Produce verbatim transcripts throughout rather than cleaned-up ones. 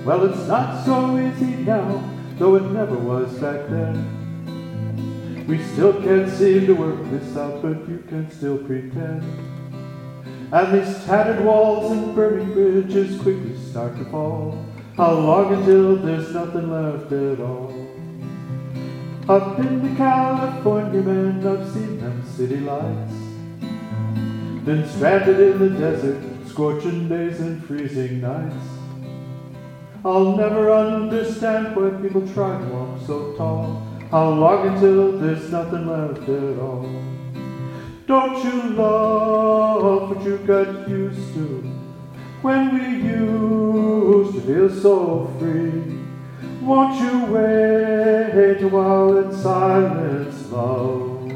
Well, it's not so easy now, though it never was back then. We still can't seem to work this out, but you can still pretend. And these tattered walls and burning bridges quickly start to fall. How long until there's nothing left at all? I've been to California, man, I've seen them city lights. Been stranded in the desert, scorching days and freezing nights. I'll never understand why people try to walk so tall. How long until there's nothing left at all? Don't you love what you got used to when we used to feel so free? Won't you wait a while in silence, love?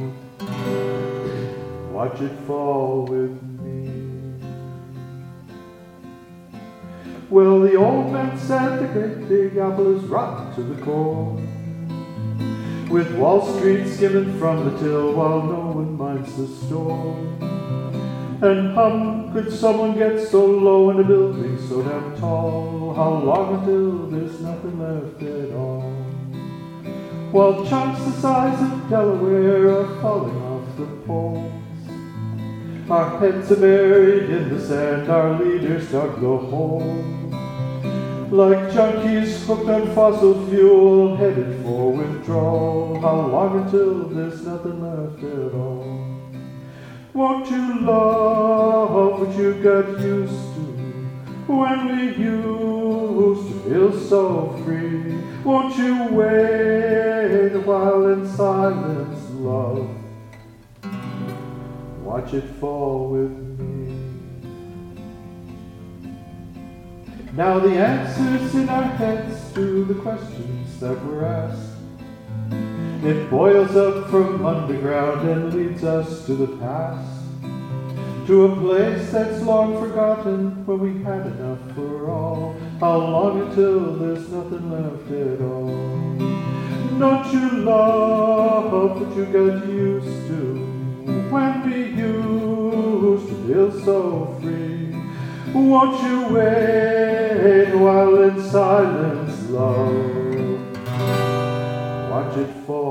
Watch it fall with me. Well, the old man said the great big apple is rotten to the core, with Wall Street skimming from the till while no one minds the store. And how could someone get so low in a building so damn tall? How long until there's nothing left at all? While chunks the size of Delaware are falling off the poles, our heads are buried in the sand, our leaders dug the hole. Like junkies hooked on fossil fuel, headed for withdrawal. How long until there's nothing left at all? Won't you love what you got used to when we used to feel so free? Won't you wait a while in silence, love? Watch it fall with me. Now the answers in our heads to the questions that were asked, it boils up from underground and leads us to the past, to a place that's long forgotten where we had enough for all. How long until there's nothing left at all? Don't you love what you got used to when we used to feel so free? Won't you wait a while in silence, love? Watch it fall.